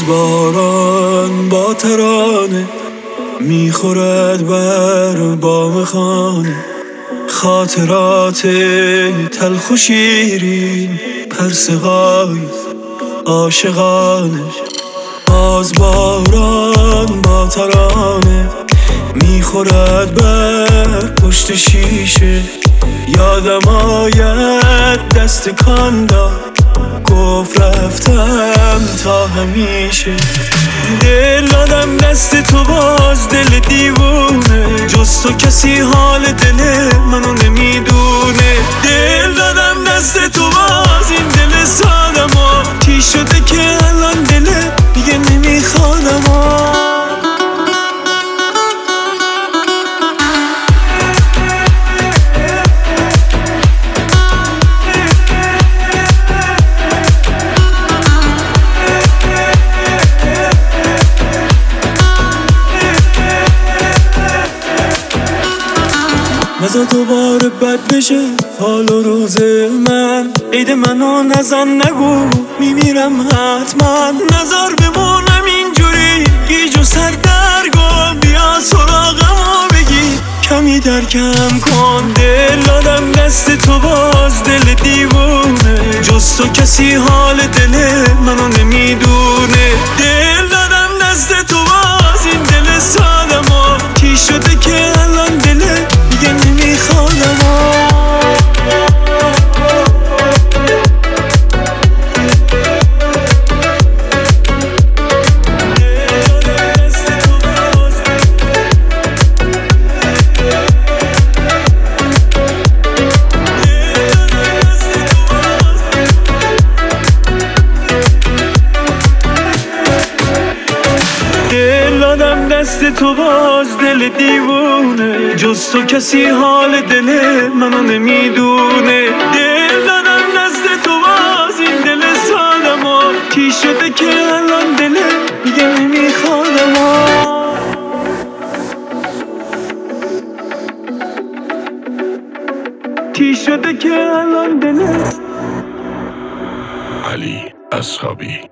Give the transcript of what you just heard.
باز باران با ترانه میخورد بر بام خانه، خاطرات تلخ و شیرین، پرسه‌های عاشقانه. باز باران با ترانه میخورد بر پشت شیشه، یادم آید دست کان داد، گفت رفتم تا همیشه. دل دادم دست تو باز دل دیوونه، جز تو کسی حال دل منو نمیدونه. دل دادم دست تو باز این دل سادمو، چی شده که الان دل دیگه نمیخوادمو. نزا دوباره بد بشه حال و روز من، عید منو نزن نگو میمیرم حتما. نزار بمونم اینجوری گیج و سردرگم، بیا سراغمو بگی کمی درکم کن. دل دادم دست تو باز دل دیوونه، جز تو کسی حال دل منو نمیدونه. دل دادم دست تو باز این دل سادمو، چی شده که الان دل دیگه نمیخوادمو. دست تو باز دل دیوونه، جز تو کسی حال دل منو نمیدونه. دل دادم دست تو باز این دل سادمو، چی شده که الان دل دیگه نمیخوادمو. چی شده که الان دل. علی اصحابی.